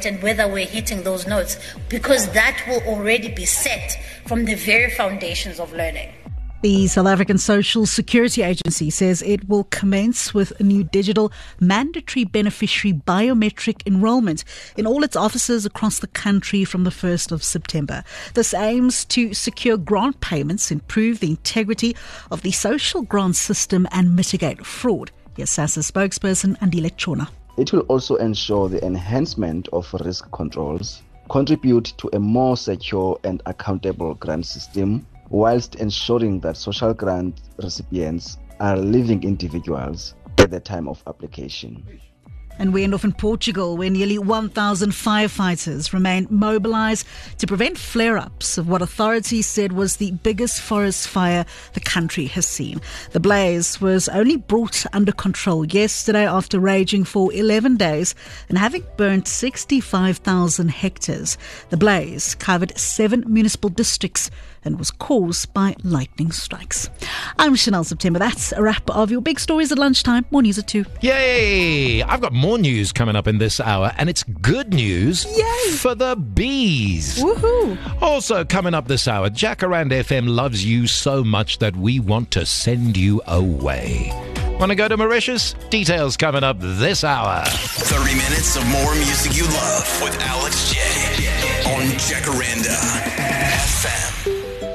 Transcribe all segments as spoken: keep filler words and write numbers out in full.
rate and whether we're hitting those notes, because that will already be set from the very foundations of learning. The South African Social Security Agency says it will commence with a new digital mandatory beneficiary biometric enrolment in all its offices across the country from the first of September. This aims to secure grant payments, improve the integrity of the social grant system and mitigate fraud. Here's SASSA spokesperson Andile Chona. It will also ensure the enhancement of risk controls, contribute to a more secure and accountable grant system, whilst ensuring that social grant recipients are living individuals at the time of application. And we end off in Portugal, where nearly one thousand firefighters remain mobilised to prevent flare-ups of what authorities said was the biggest forest fire the country has seen. The blaze was only brought under control yesterday after raging for eleven days and having burnt sixty-five thousand hectares. The blaze covered seven municipal districts and was caused by lightning strikes. I'm Chanel September. That's a wrap of your big stories at lunchtime. More news at two. Yay! I've got more news coming up in this hour, and it's good news Yay. for the bees. Woohoo! Also coming up this hour, Jacaranda F M loves you so much that we want to send you away. Want to go to Mauritius? Details coming up this hour. thirty minutes of more music you love with Alex J on Jacaranda F M.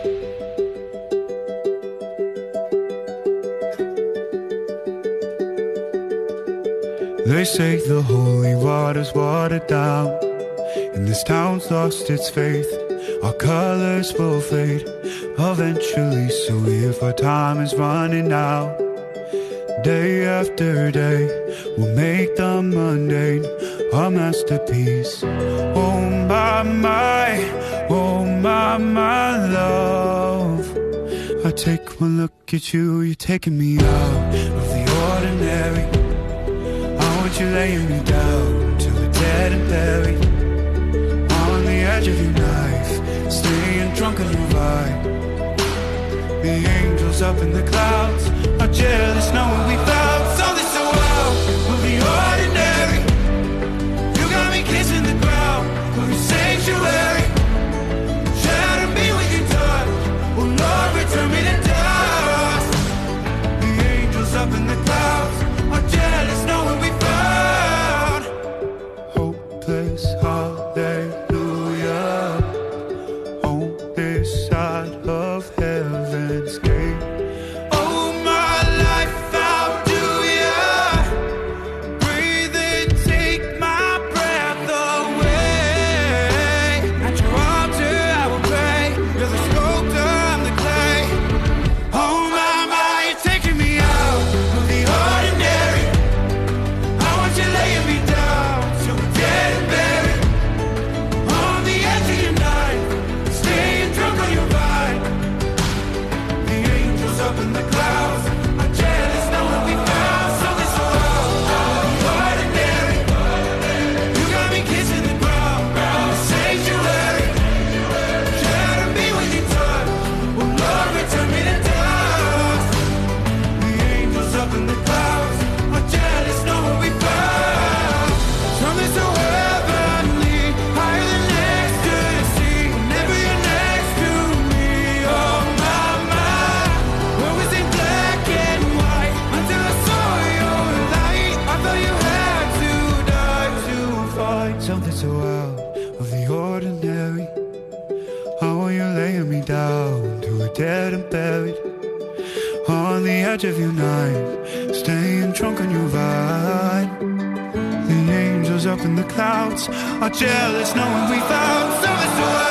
They say the holy water's watered down, and this town's lost its faith. Our colors will fade eventually, so if our time is running out, day after day, we'll make the mundane our masterpiece. Oh my, my, oh my, my love, I take one look at you, you're taking me out of the ordinary. You laying me down till we're dead and buried on the edge of your knife, staying drunk on your vibe. The angels up in the clouds are jealous knowing we found something so wild of the ordinary. You got me kissing the ground of your sanctuary. Shatter me with your touch, oh Lord, return me to dust. The angels up in the clouds are jealous knowing we something so out of the ordinary. How are you laying me down to a dead and buried on the edge of your knife, staying drunk on your vine. The angels up in the clouds are jealous knowing we found something so out.